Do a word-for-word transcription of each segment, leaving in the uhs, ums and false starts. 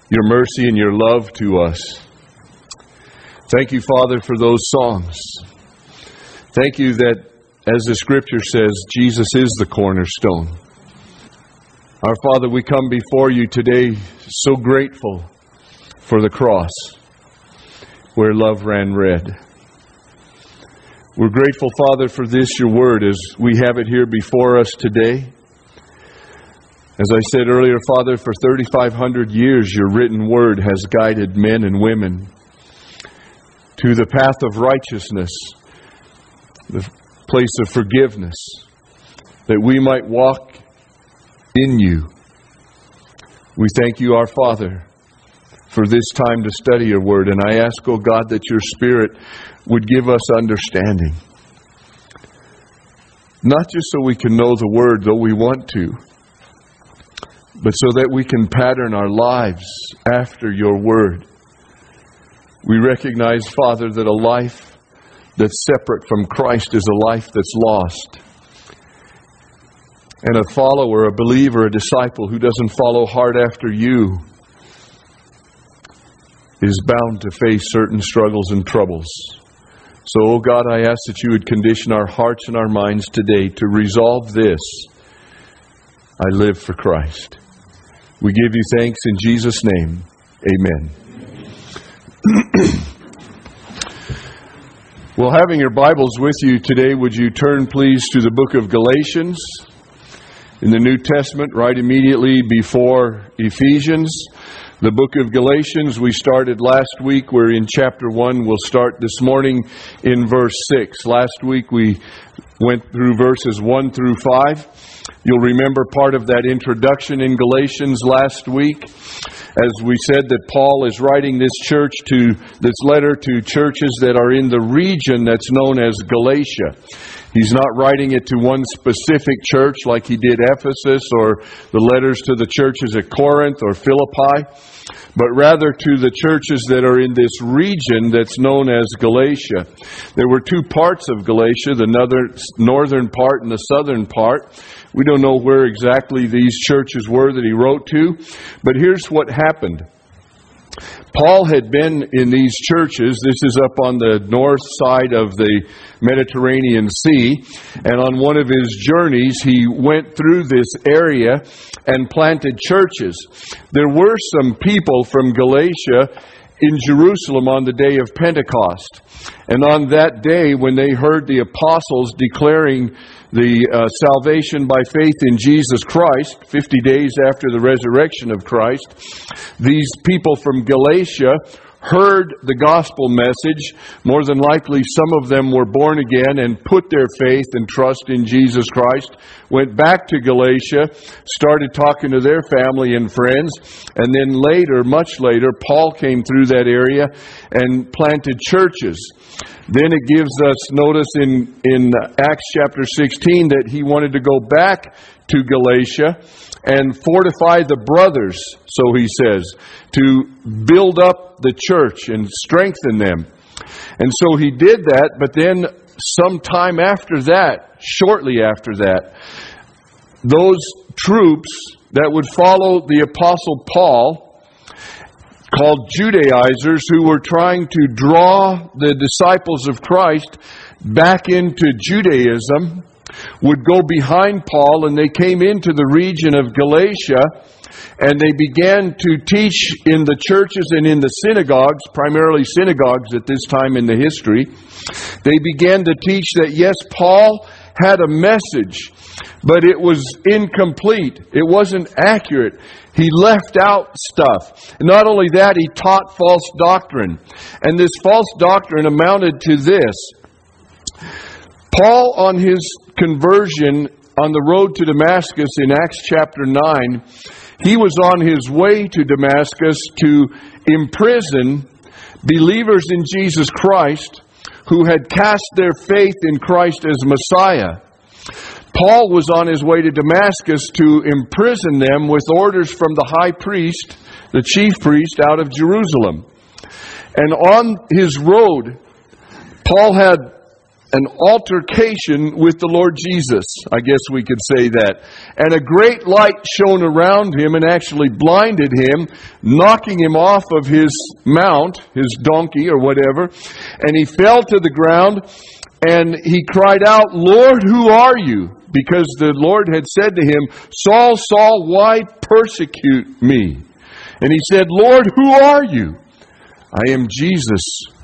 your mercy and your love to us. Thank you, Father, for those songs. Thank you that, as the Scripture says, Jesus is the cornerstone. Our Father, we come before you today so grateful for the cross where love ran red. We're grateful, Father, for this, your word, as we have it here before us today. As I said earlier, Father, for thirty-five hundred years, your written word has guided men and women to the path of righteousness, the place of forgiveness, that we might walk in you. We thank you, our Father, for this time to study your word. And I ask, oh God, that your Spirit would give us understanding. Not just so we can know the word, though we want to, but so that we can pattern our lives after your word. We recognize, Father, that a life that's separate from Christ is a life that's lost. And a follower, a believer, a disciple who doesn't follow hard after you is bound to face certain struggles and troubles. So, oh God, I ask that you would condition our hearts and our minds today to resolve this: I live for Christ. We give you thanks in Jesus' name. Amen. Well, having your Bibles with you today, would you turn please to the book of Galatians in the New Testament, right immediately before Ephesians. The book of Galatians, we started last week. We're in chapter one. We'll start this morning in verse six. Last week we went through verses one through five. You'll remember part of that introduction in Galatians last week. As we said, that Paul is writing this church to this letter to churches that are in the region that's known as Galatia. He's not writing it to one specific church like he did Ephesus or the letters to the churches at Corinth or Philippi, but rather to the churches that are in this region that's known as Galatia. There were two parts of Galatia, the northern part and the southern part. We don't know where exactly these churches were that he wrote to, but here's what happened. Paul had been in these churches. This is up on the north side of the Mediterranean Sea. And on one of his journeys, he went through this area and planted churches. There were some people from Galatia in Jerusalem on the day of Pentecost. And on that day, when they heard the apostles declaring the uh, salvation by faith in Jesus Christ, fifty days after the resurrection of Christ, these people from Galatia heard the gospel message. More than likely, some of them were born again and put their faith and trust in Jesus Christ, went back to Galatia, started talking to their family and friends, and then later, much later, Paul came through that area and planted churches. Then it gives us notice in, in Acts chapter sixteen that he wanted to go back to Galatia and fortify the brothers, so he says, to build up the church and strengthen them. And so he did that, but then sometime after that, shortly after that, those troops that would follow the Apostle Paul, called Judaizers, who were trying to draw the disciples of Christ back into Judaism, would go behind Paul, and they came into the region of Galatia, and they began to teach in the churches and in the synagogues, primarily synagogues at this time in the history. They began to teach that, yes, Paul had a message, but it was incomplete. It wasn't accurate. He left out stuff. And not only that, he taught false doctrine. And this false doctrine amounted to this. Paul, on his conversion on the road to Damascus in Acts chapter nine, he was on his way to Damascus to imprison believers in Jesus Christ who had cast their faith in Christ as Messiah. Paul was on his way to Damascus to imprison them with orders from the high priest, the chief priest out of Jerusalem. And on his road, Paul had an altercation with the Lord Jesus. I guess we could say that. And a great light shone around him and actually blinded him, knocking him off of his mount, his donkey or whatever. And he fell to the ground and he cried out, "Lord, who are you?" Because the Lord had said to him, "Saul, Saul, why persecute me?" And he said, "Lord, who are you?" "I am Jesus,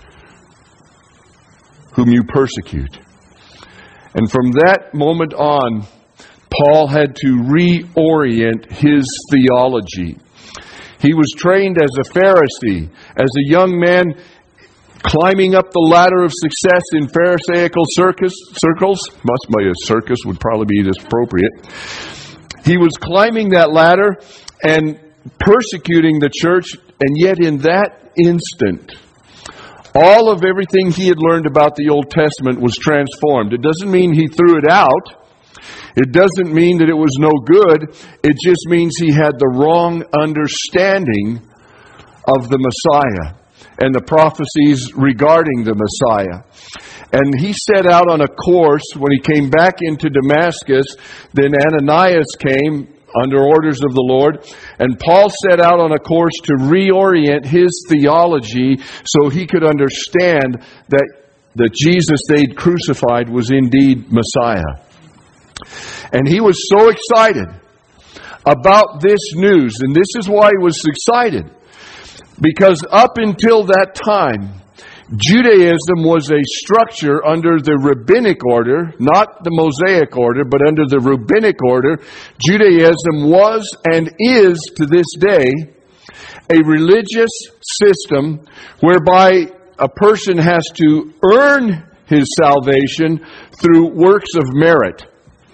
whom you persecute." And from that moment on, Paul had to reorient his theology. He was trained as a Pharisee, as a young man climbing up the ladder of success in Pharisaical circus, circles. Must be a circus would probably be this appropriate. He was climbing that ladder and persecuting the church, and yet in that instant, all of everything he had learned about the Old Testament was transformed. It doesn't mean he threw it out. It doesn't mean that it was no good. It just means he had the wrong understanding of the Messiah and the prophecies regarding the Messiah. And he set out on a course. When he came back into Damascus, then Ananias came under orders of the Lord, and Paul set out on a course to reorient his theology so he could understand that the Jesus they'd crucified was indeed Messiah. And he was so excited about this news, and this is why he was excited, because up until that time, Judaism was a structure under the rabbinic order, not the Mosaic order, but under the rabbinic order. Judaism was and is to this day a religious system whereby a person has to earn his salvation through works of merit.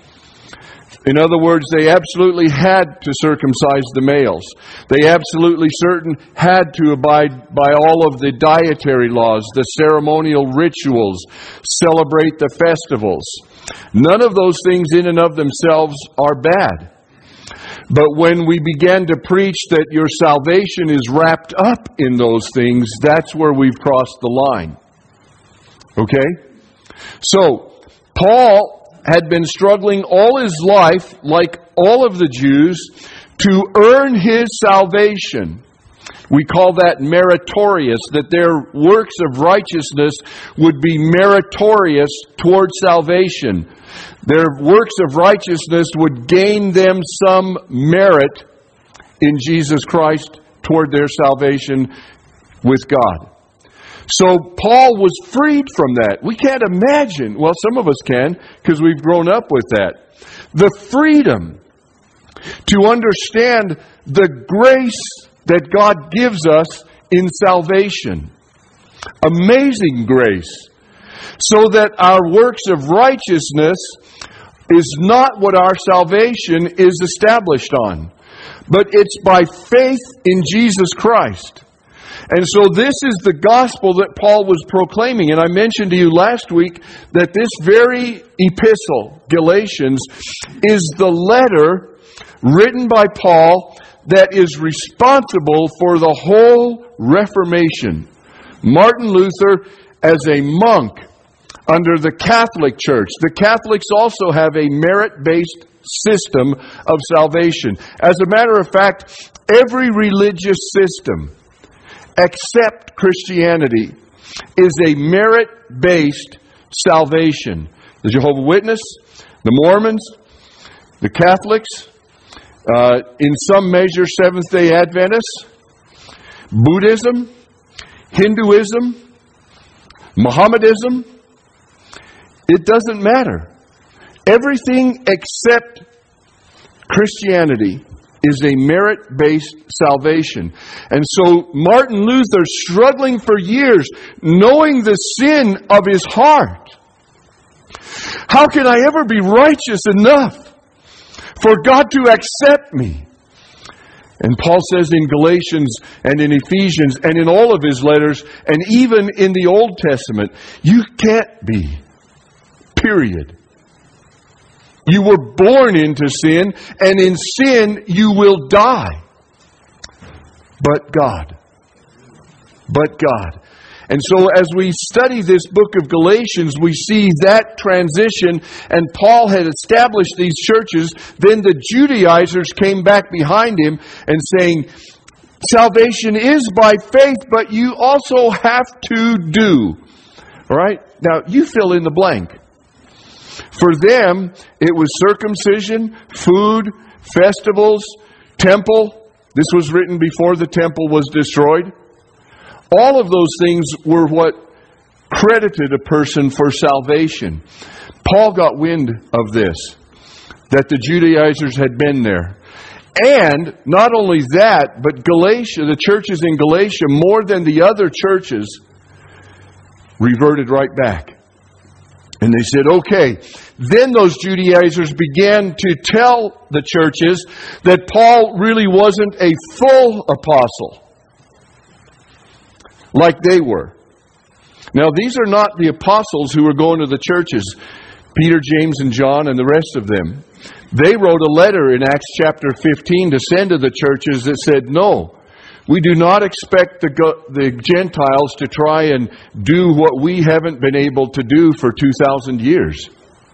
In other words, they absolutely had to circumcise the males. They absolutely certain had to abide by all of the dietary laws, the ceremonial rituals, celebrate the festivals. None of those things in and of themselves are bad. But when we began to preach that your salvation is wrapped up in those things, that's where we've crossed the line. Okay? So, Paul had been struggling all his life, like all of the Jews, to earn his salvation. We call that meritorious, that their works of righteousness would be meritorious toward salvation. Their works of righteousness would gain them some merit in Jesus Christ toward their salvation with God. So Paul was freed from that. We can't imagine, well, some of us can, because we've grown up with that. The freedom to understand the grace that God gives us in salvation. Amazing grace. So that our works of righteousness is not what our salvation is established on, but it's by faith in Jesus Christ. And so this is the gospel that Paul was proclaiming. And I mentioned to you last week that this very epistle, Galatians, is the letter written by Paul that is responsible for the whole Reformation. Martin Luther, as a monk under the Catholic Church. The Catholics also have a merit-based system of salvation. As a matter of fact, every religious system except Christianity is a merit-based salvation. The Jehovah's Witness, the Mormons, the Catholics, uh, in some measure Seventh-day Adventists, Buddhism, Hinduism, Mohammedanism, it doesn't matter. Everything except Christianity is a merit-based salvation. And so Martin Luther, struggling for years, knowing the sin of his heart. How can I ever be righteous enough for God to accept me? And Paul says in Galatians and in Ephesians and in all of his letters and even in the Old Testament, you can't be. Period. You were born into sin, and in sin you will die. But God. But God. And so as we study this book of Galatians, we see that transition, and Paul had established these churches. Then the Judaizers came back behind him and saying, salvation is by faith, but you also have to do. All right? Now, you fill in the blank. For them, it was circumcision, food, festivals, temple. This was written before the temple was destroyed. All of those things were what credited a person for salvation. Paul got wind of this, that the Judaizers had been there. And not only that, but Galatia, the churches in Galatia, more than the other churches, reverted right back. And they said, okay. Then those Judaizers began to tell the churches that Paul really wasn't a full apostle like they were. Now, these are not the apostles who were going to the churches, Peter, James, and John, and the rest of them. They wrote a letter in Acts chapter fifteen to send to the churches that said, no, we do not expect the, the Gentiles to try and do what we haven't been able to do for two thousand years.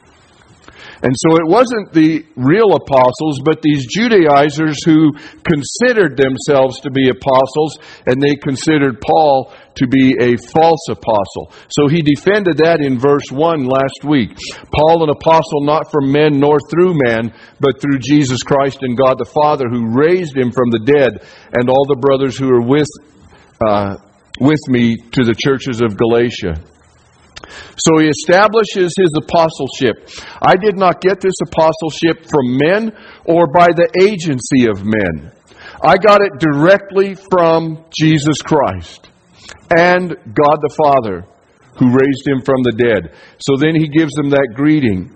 And so it wasn't the real apostles, but these Judaizers who considered themselves to be apostles, and they considered Paul to be a false apostle. So he defended that in verse one last week. Paul, an apostle not from men nor through man, but through Jesus Christ and God the Father, who raised him from the dead, and all the brothers who are with, uh, with me to the churches of Galatia. So he establishes his apostleship. I did not get this apostleship from men or by the agency of men. I got it directly from Jesus Christ and God the Father, who raised him from the dead. So then he gives them that greeting.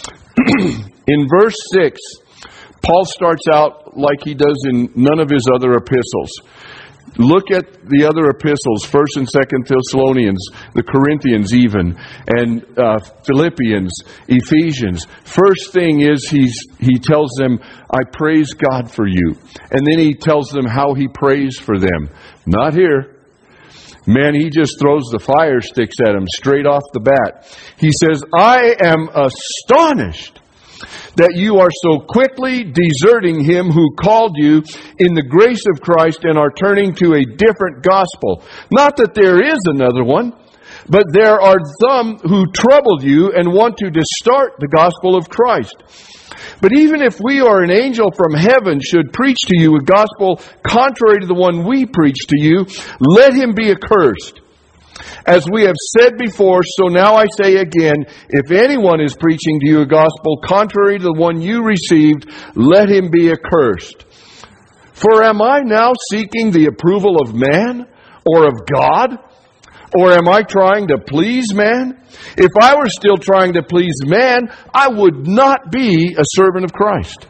In verse six, Paul starts out like he does in none of his other epistles. Look at the other epistles, First and Second Thessalonians, the Corinthians even, and uh, Philippians, Ephesians. First thing is he's, he tells them, I praise God for you. And then he tells them how he prays for them. Not here. Man, he just throws the fire sticks at them straight off the bat. He says, I am astonished that you are so quickly deserting him who called you in the grace of Christ and are turning to a different gospel. Not that there is another one, but there are some who trouble you and want to distort the gospel of Christ. But even if we or an angel from heaven should preach to you a gospel contrary to the one we preach to you, let him be accursed. As we have said before, so now I say again, if anyone is preaching to you a gospel contrary to the one you received, let him be accursed. For am I now seeking the approval of man or of God? Or am I trying to please man? If I were still trying to please man, I would not be a servant of Christ.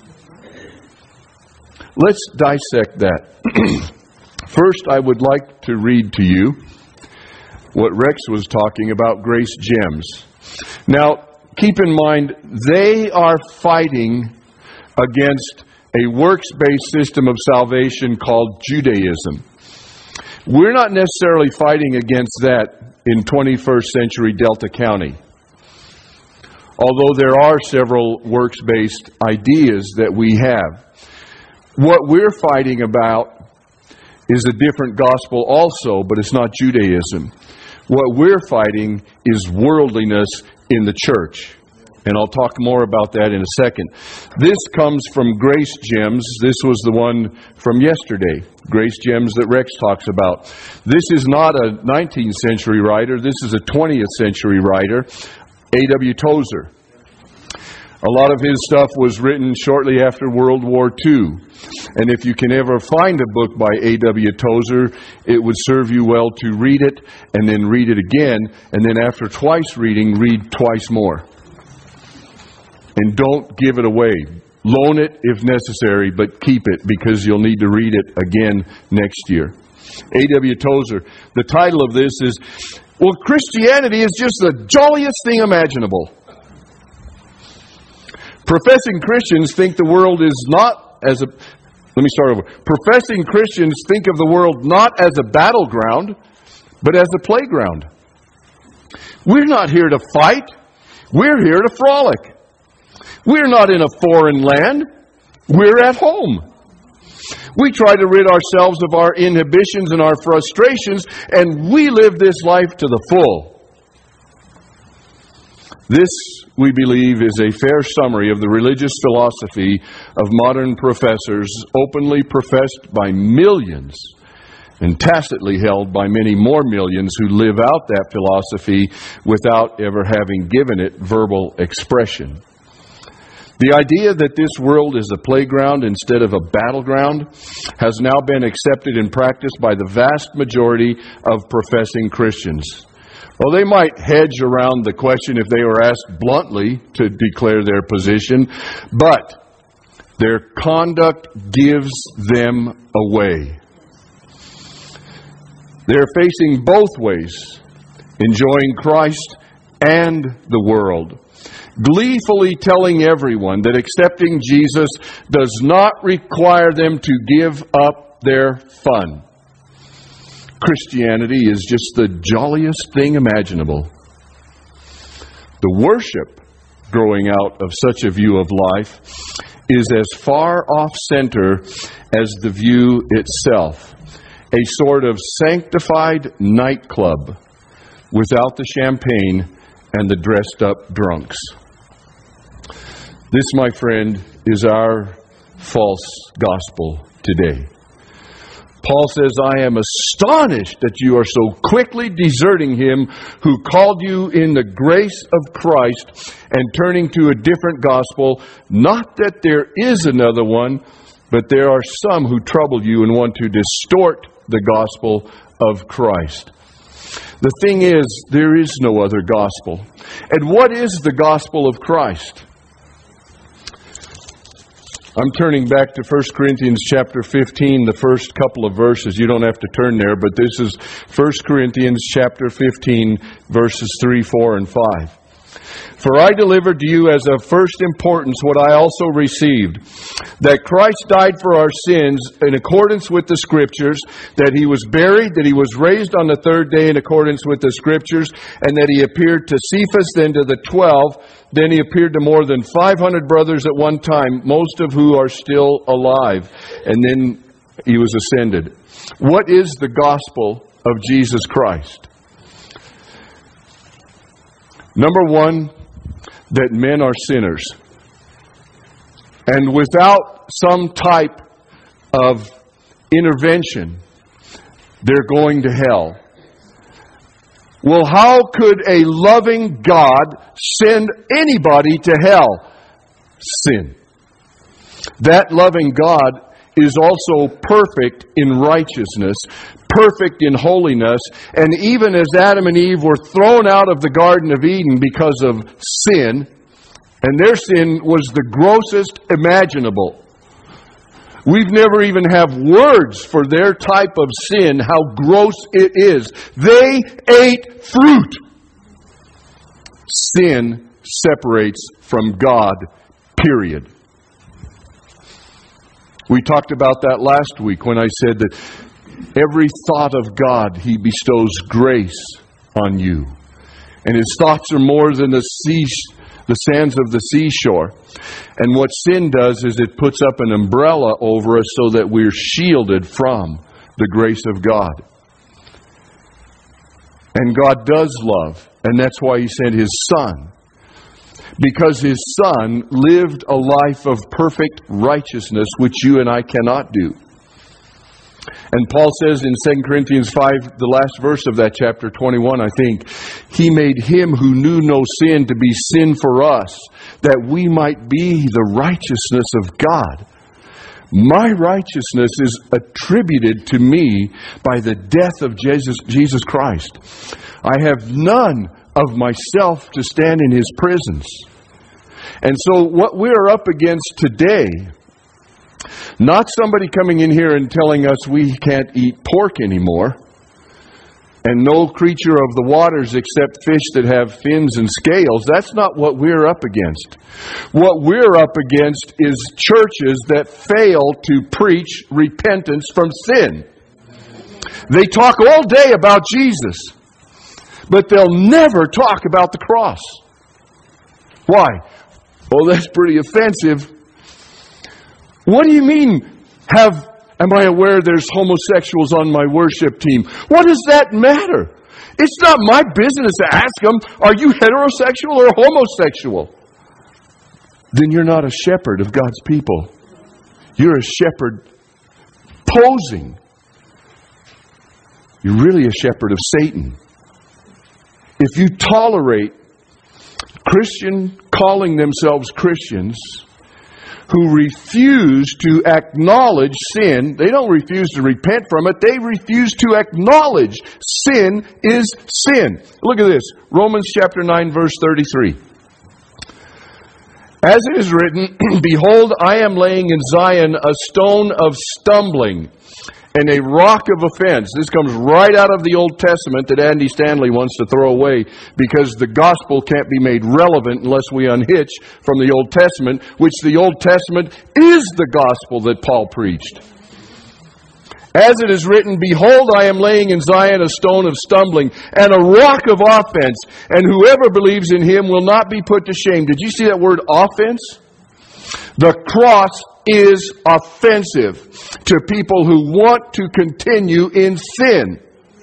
Let's dissect that. First, I would like to read to you what Rex was talking about, grace gems. Now, keep in mind, they are fighting against a works-based system of salvation called Judaism. We're not necessarily fighting against that in twenty-first century Delta County. Although there are several works-based ideas that we have. What we're fighting about is a different gospel also, but it's not Judaism. What we're fighting is worldliness in the church. And I'll talk more about that in a second. This comes from Grace Gems. This was the one from yesterday. Grace Gems that Rex talks about. This is not a nineteenth century writer. This is a twentieth century writer, A W Tozer. A lot of his stuff was written shortly after World War Two. And if you can ever find a book by A W Tozer, it would serve you well to read it and then read it again. And then after twice reading, read twice more. And don't give it away. Loan it if necessary, but keep it because you'll need to read it again next year. A W Tozer. The title of this is, well, Christianity is just the jolliest thing imaginable. Professing Christians think the world is not as a... Let me start over. Professing Christians think of the world not as a battleground, but as a playground. We're not here to fight. We're here to frolic. We're not in a foreign land. We're at home. We try to rid ourselves of our inhibitions and our frustrations, and we live this life to the full. This, we believe, is a fair summary of the religious philosophy of modern professors, openly professed by millions and tacitly held by many more millions who live out that philosophy without ever having given it verbal expression. The idea that this world is a playground instead of a battleground has now been accepted and practiced by the vast majority of professing Christians. Well, they might hedge around the question if they were asked bluntly to declare their position, but their conduct gives them away. They're facing both ways, enjoying Christ and the world, gleefully telling everyone that accepting Jesus does not require them to give up their fun. Christianity is just the jolliest thing imaginable. The worship growing out of such a view of life is as far off center as the view itself. A sort of sanctified nightclub without the champagne and the dressed up drunks. This, my friend, is our false gospel today. Paul says, I am astonished that you are so quickly deserting him who called you in the grace of Christ and turning to a different gospel. Not that there is another one, but there are some who trouble you and want to distort the gospel of Christ. The thing is, there is no other gospel. And what is the gospel of Christ? I'm turning back to First Corinthians chapter fifteen, the first couple of verses. You don't have to turn there, but this is First Corinthians chapter fifteen, verses three, four, and five. For I delivered to you as of first importance what I also received, that Christ died for our sins in accordance with the Scriptures, that He was buried, that He was raised on the third day in accordance with the Scriptures, and that He appeared to Cephas, then to the twelve, then He appeared to more than five hundred brothers at one time, most of who are still alive, and then He was ascended. What is the gospel of Jesus Christ? Number one, that men are sinners. And without some type of intervention, they're going to hell. Well, how could a loving God send anybody to hell? Sin. That loving God is also perfect in righteousness, perfect in holiness, and even as Adam and Eve were thrown out of the Garden of Eden because of sin, and their sin was the grossest imaginable. We've never even have words for their type of sin, how gross it is. They ate fruit. Sin separates from God, period. We talked about that last week when I said that every thought of God, He bestows grace on you. And His thoughts are more than the sea, the sands of the seashore. And what sin does is it puts up an umbrella over us so that we're shielded from the grace of God. And God does love, and that's why He sent His Son. Because His Son lived a life of perfect righteousness, which you and I cannot do. And Paul says in Second Corinthians five, the last verse of that chapter twenty-one, I think, He made Him who knew no sin to be sin for us, that we might be the righteousness of God. My righteousness is attributed to me by the death of Jesus, Jesus Christ. I have none of myself to stand in His presence. And so what we're up against today, not somebody coming in here and telling us we can't eat pork anymore, and no creature of the waters except fish that have fins and scales. That's not what we're up against. What we're up against is churches that fail to preach repentance from sin. They talk all day about Jesus, but they'll never talk about the cross. Why? Well, that's pretty offensive. What do you mean, have, am I aware there's homosexuals on my worship team? What does that matter? It's not my business to ask them, are you heterosexual or homosexual? Then you're not a shepherd of God's people. You're a shepherd posing. You're really a shepherd of Satan. If you tolerate Christian calling themselves Christians who refuse to acknowledge sin, they don't refuse to repent from it, they refuse to acknowledge sin is sin. Look at this, Romans chapter nine, verse thirty-three. As it is written, behold, I am laying in Zion a stone of stumbling and a rock of offense. This comes right out of the Old Testament that Andy Stanley wants to throw away because the gospel can't be made relevant unless we unhitch from the Old Testament, which the Old Testament is the gospel that Paul preached. As it is written, behold, I am laying in Zion a stone of stumbling and a rock of offense, and whoever believes in him will not be put to shame. Did you see that word offense? The cross is offensive to people who want to continue in sin.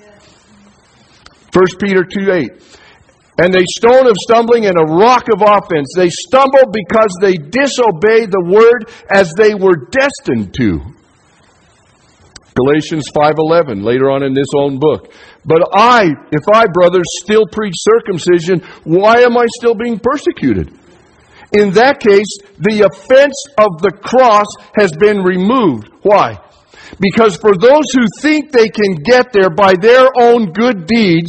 First Peter two eight. And a stone of stumbling and a rock of offense. They stumble because they disobey the word as they were destined to. Galatians five eleven, later on in this own book. But I, if I, brothers, still preach circumcision, why am I still being persecuted? In that case, the offense of the cross has been removed. Why? Because for those who think they can get there by their own good deeds,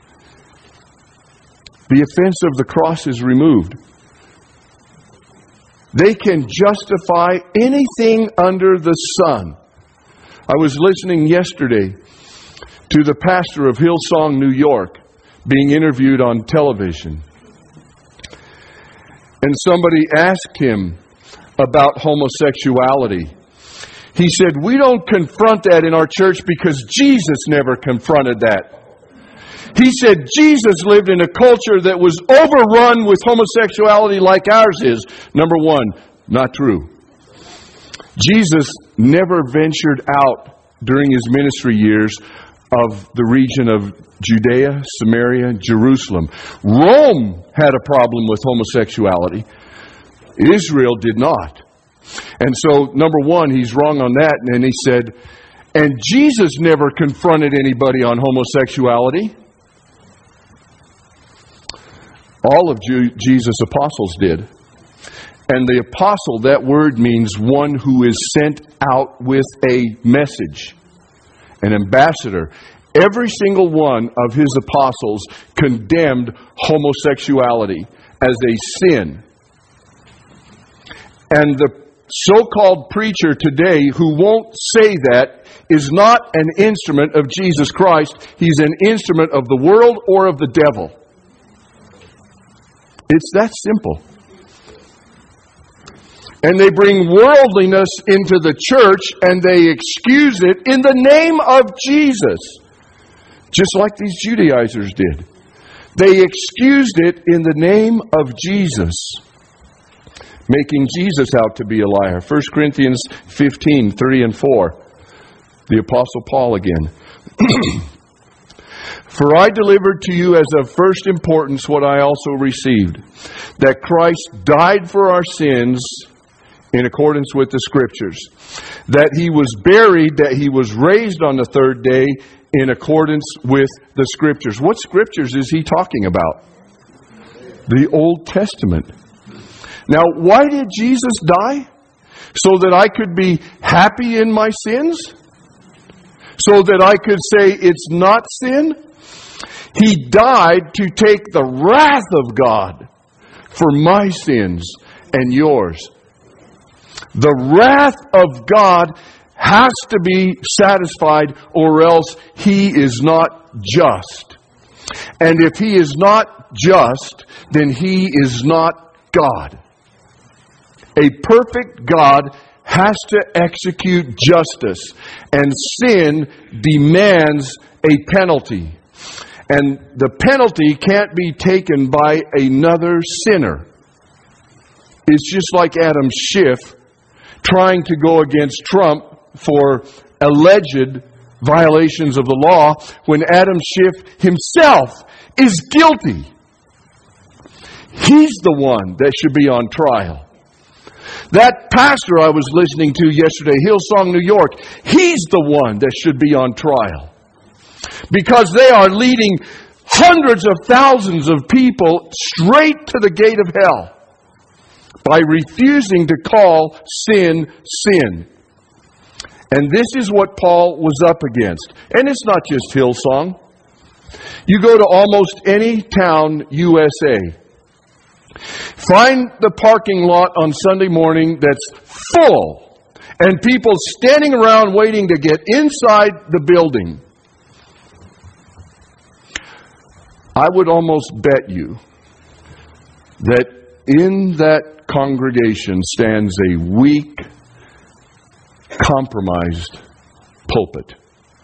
the offense of the cross is removed. They can justify anything under the sun. I was listening yesterday to the pastor of Hillsong, New York, being interviewed on television. And somebody asked him about homosexuality. He said, we don't confront that in our church because Jesus never confronted that. He said Jesus lived in a culture that was overrun with homosexuality like ours is. Number one, not true. Jesus never ventured out during his ministry years of the region of Judea, Samaria, Jerusalem. Rome had a problem with homosexuality. Israel did not. And so, number one, he's wrong on that. And then he said, and Jesus never confronted anybody on homosexuality. All of Jesus' apostles did. And the apostle, that word means one who is sent out with a message. An ambassador. Every single one of his apostles condemned homosexuality as a sin. And the so-called preacher today who won't say that is not an instrument of Jesus Christ. He's an instrument of the world or of the devil. It's that simple. And they bring worldliness into the church and they excuse it in the name of Jesus. Just like these Judaizers did. They excused it in the name of Jesus. Making Jesus out to be a liar. First Corinthians fifteen, three and four. The Apostle Paul again. For I delivered to you as of first importance what I also received. That Christ died for our sins in accordance with the Scriptures. That He was buried, that He was raised on the third day in accordance with the Scriptures. What Scriptures is He talking about? The Old Testament. Now, why did Jesus die? So that I could be happy in my sins? So that I could say it's not sin? He died to take the wrath of God for my sins and yours. The wrath of God has to be satisfied or else He is not just. And if He is not just, then He is not God. A perfect God has to execute justice, and sin demands a penalty. And the penalty can't be taken by another sinner. It's just like Adam Schiff trying to go against Trump for alleged violations of the law when Adam Schiff himself is guilty. He's the one that should be on trial. That pastor I was listening to yesterday, Hillsong, New York, he's the one that should be on trial. Because they are leading hundreds of thousands of people straight to the gate of hell by refusing to call sin, sin. And this is what Paul was up against. And it's not just Hillsong. You go to almost any town, U S A. Find the parking lot on Sunday morning that's full, and people standing around waiting to get inside the building. I would almost bet you that in that congregation stands a weak, compromised pulpit.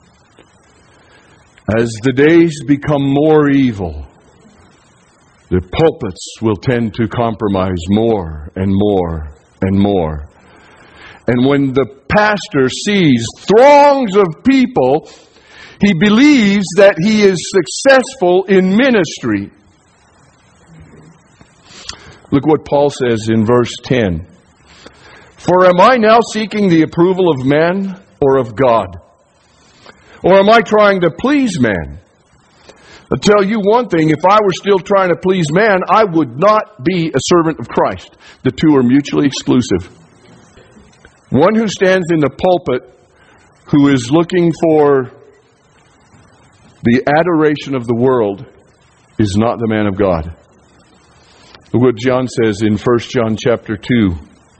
As the days become more evil, the pulpits will tend to compromise more and more and more. And when the pastor sees throngs of people, he believes that he is successful in ministry. Look what Paul says in verse ten. For am I now seeking the approval of man or of God? Or am I trying to please man? I'll tell you one thing, if I were still trying to please man, I would not be a servant of Christ. The two are mutually exclusive. One who stands in the pulpit, who is looking for the adoration of the world, is not the man of God. Look what John says in First John chapter two.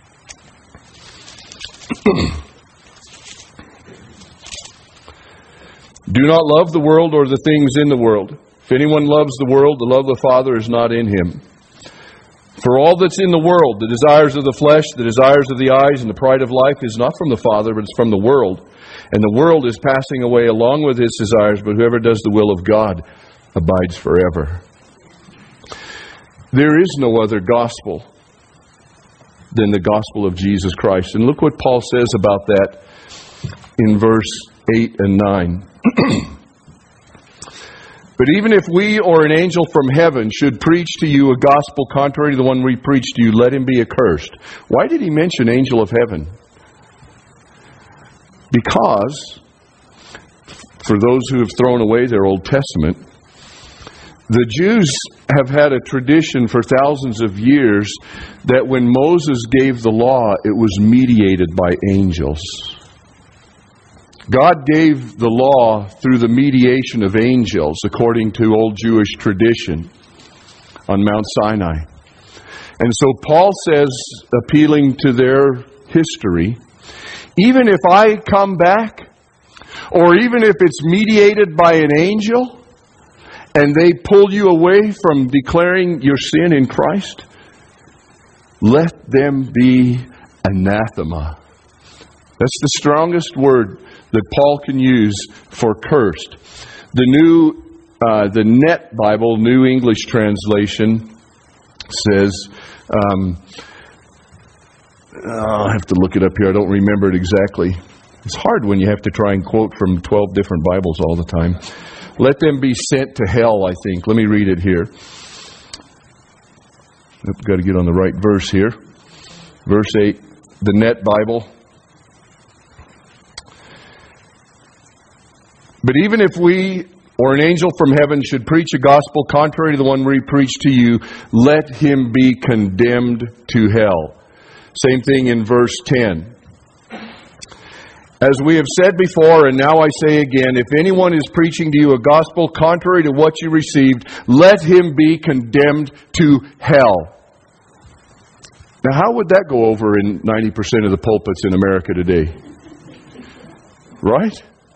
Do not love the world or the things in the world. If anyone loves the world, the love of the Father is not in him. For all that's in the world, the desires of the flesh, the desires of the eyes, and the pride of life is not from the Father, but it's from the world. And the world is passing away along with its desires, but whoever does the will of God abides forever. There is no other gospel than the gospel of Jesus Christ. And look what Paul says about that in verse eight and nine. But even if we or an angel from heaven should preach to you a gospel contrary to the one we preach to you, let him be accursed. Why did he mention angel of heaven? Because, for those who have thrown away their Old Testament, the Jews have had a tradition for thousands of years that when Moses gave the law, it was mediated by angels. God gave the law through the mediation of angels, according to old Jewish tradition, on Mount Sinai. And so Paul says, appealing to their history, even if I come back, or even if it's mediated by an angel, and they pull you away from declaring your sin in Christ, let them be anathema. That's the strongest word that Paul can use for cursed. The new, uh, the Net Bible, New English Translation, says, um, I'll have to look it up here. I don't remember it exactly. It's hard when you have to try and quote from twelve different Bibles all the time. Let them be sent to hell, I think. Let me read it here. I've got to get on the right verse here. Verse eight, the Net Bible. But even if we or an angel from heaven should preach a gospel contrary to the one we preach to you, let him be condemned to hell. Same thing in verse ten. As we have said before, and now I say again, if anyone is preaching to you a gospel contrary to what you received, let him be condemned to hell. Now, how would that go over in ninety percent of the pulpits in America today? Right?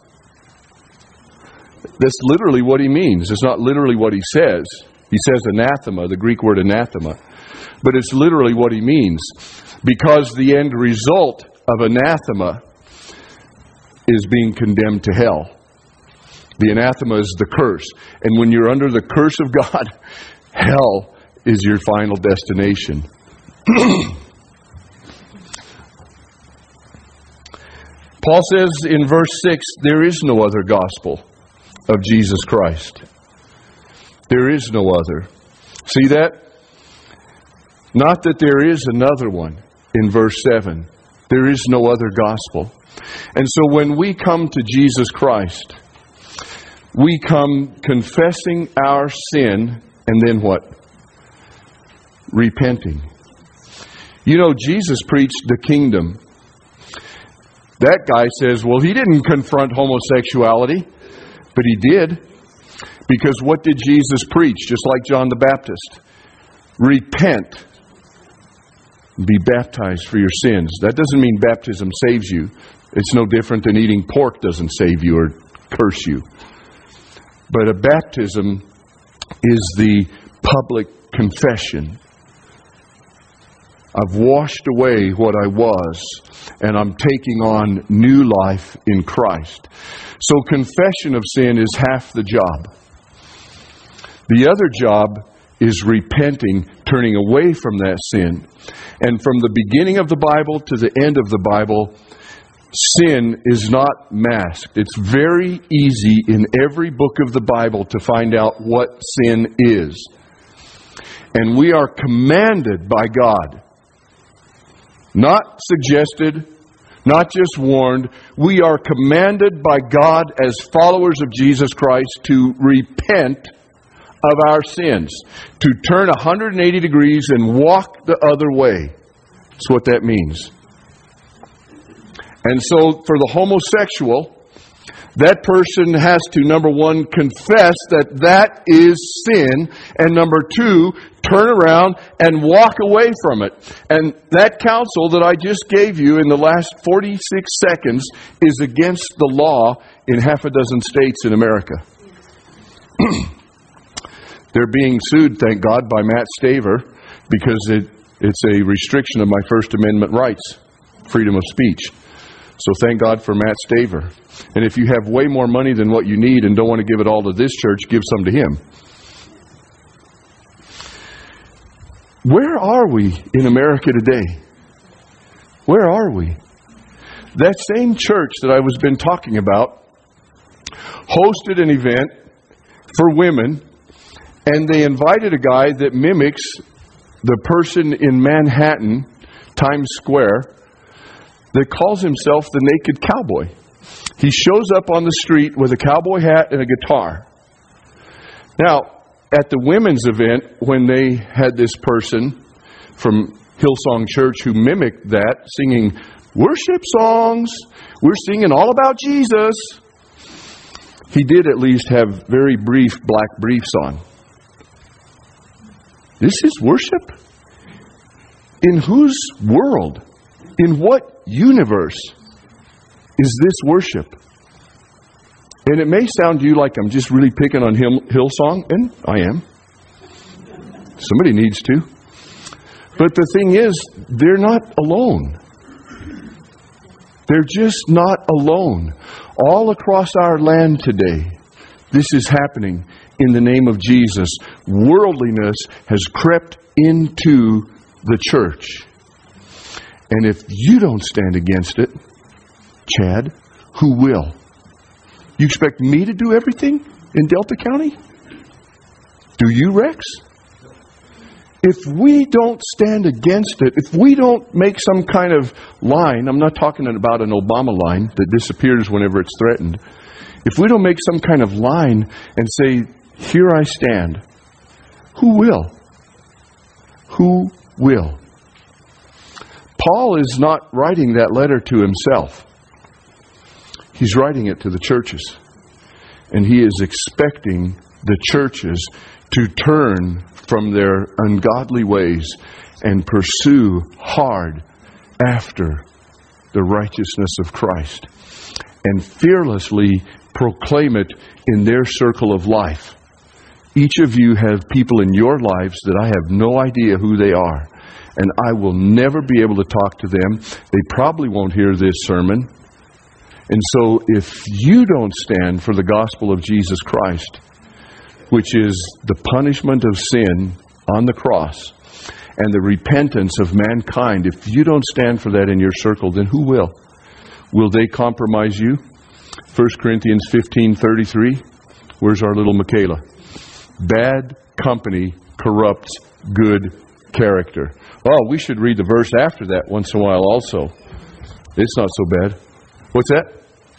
That's literally what he means. It's not literally what he says. He says anathema, the Greek word anathema. But it's literally what he means. Because the end result of anathema is being condemned to hell. The anathema is the curse. And when you're under the curse of God, hell is your final destination. Paul says in verse six, there is no other gospel of Jesus Christ. There is no other. See that? Not that there is another one in verse seven. There is no other gospel. And so when we come to Jesus Christ, we come confessing our sin and then what? Repenting. You know, Jesus preached the kingdom. That guy says, well, he didn't confront homosexuality, but he did. Because what did Jesus preach? Just like John the Baptist. Repent. Be baptized for your sins. That doesn't mean baptism saves you. It's no different than eating pork doesn't save you or curse you. But a baptism is the public confession. I've washed away what I was, and I'm taking on new life in Christ. So confession of sin is half the job. The other job is repenting, turning away from that sin. And from the beginning of the Bible to the end of the Bible, sin is not masked. It's very easy in every book of the Bible to find out what sin is. And we are commanded by God, not suggested, not just warned. We are commanded by God as followers of Jesus Christ to repent of our sins, to turn one hundred eighty degrees and walk the other way. That's what that means. And so for the homosexual, that person has to, number one, confess that that is sin, and number two, turn around and walk away from it. And that counsel that I just gave you in the last forty-six seconds is against the law in half a dozen states in America. They're being sued, thank God, by Matt Staver because it, it's a restriction of my First Amendment rights, freedom of speech. So thank God for Matt Staver. And if you have way more money than what you need and don't want to give it all to this church, give some to him. Where are we in America today? Where are we? That same church that I was been talking about hosted an event for women, and they invited a guy that mimics the person in Manhattan, Times Square, that calls himself the Naked Cowboy. He shows up on the street with a cowboy hat and a guitar. Now, at the women's event, when they had this person from Hillsong Church who mimicked that, singing worship songs, we're singing all about Jesus, he did at least have very brief black briefs on. This is worship? In whose world? In what universe is this worship? And it may sound to you like I'm just really picking on Hill, Hillsong, and I am. Somebody needs to. But the thing is, they're not alone. They're just not alone. All across our land today, this is happening in the name of Jesus. Worldliness has crept into the church. And if you don't stand against it, Chad, who will? You expect me to do everything in Delta County? Do you, Rex? If we don't stand against it, if we don't make some kind of line, I'm not talking about an Obama line that disappears whenever it's threatened. If we don't make some kind of line and say, here I stand, who will? Who will? Paul is not writing that letter to himself. He's writing it to the churches. And he is expecting the churches to turn from their ungodly ways and pursue hard after the righteousness of Christ and fearlessly proclaim it in their circle of life. Each of you have people in your lives that I have no idea who they are. and I will never be able to talk to them. They probably won't hear this sermon. And so if you don't stand for the gospel of Jesus Christ, which is the punishment of sin on the cross and the repentance of mankind, if you don't stand for that in your circle, then who will? Will they compromise you? First Corinthians fifteen thirty-three. Where's our little Michaela? Bad company corrupts good character. Oh, we should read the verse after that once in a while also. It's not so bad. What's that?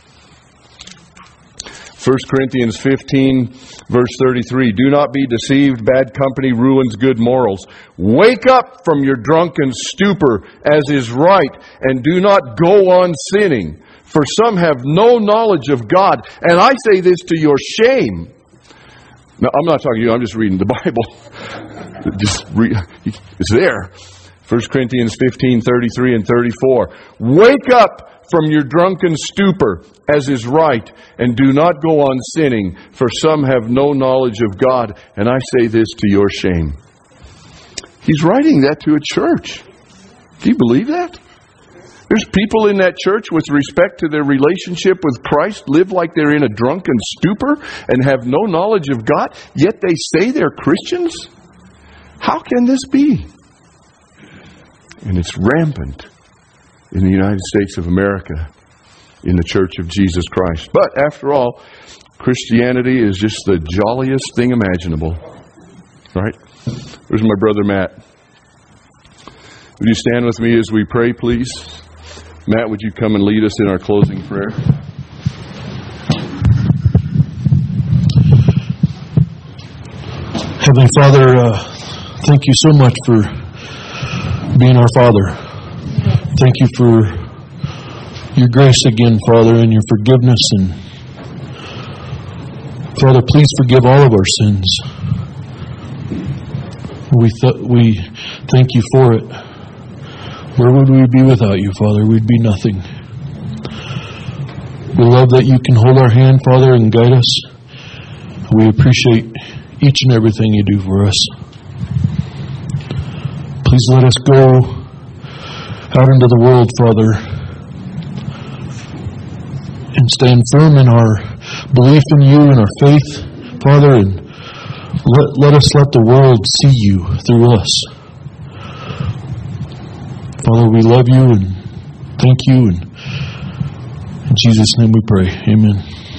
First Corinthians fifteen, verse thirty-three. Do not be deceived. Bad company ruins good morals. Wake up from your drunken stupor, as is right, and do not go on sinning. For some have no knowledge of God. And I say this to your shame. Now, I'm not talking to you. I'm just reading the Bible. Just read, it's there. First Corinthians fifteen, thirty-three and thirty-four. Wake up from your drunken stupor, as is right, and do not go on sinning, for some have no knowledge of God, and I say this to your shame. He's writing that to a church. Do you believe that? There's people in that church with respect to their relationship with Christ live like they're in a drunken stupor and have no knowledge of God, yet they say they're Christians? How can this be? And it's rampant in the United States of America, in the Church of Jesus Christ. But after all, Christianity is just the jolliest thing imaginable. Right? There's my brother Matt. Would you stand with me as we pray, please? Matt, would you come and lead us in our closing prayer? Heavenly Father, uh, thank you so much for being our Father. Thank you for your grace again, Father, and your forgiveness. And Father, please forgive all of our sins. We th- we thank you for it. Where would we be without you, Father? We'd be nothing. We love that you can hold our hand, Father, and guide us. We appreciate each and everything you do for us. Please let us go out into the world, Father, and stand firm in our belief in you and our faith, Father, and let, let us let the world see you through us. Father, we love you and thank you, and in Jesus' name we pray. Amen.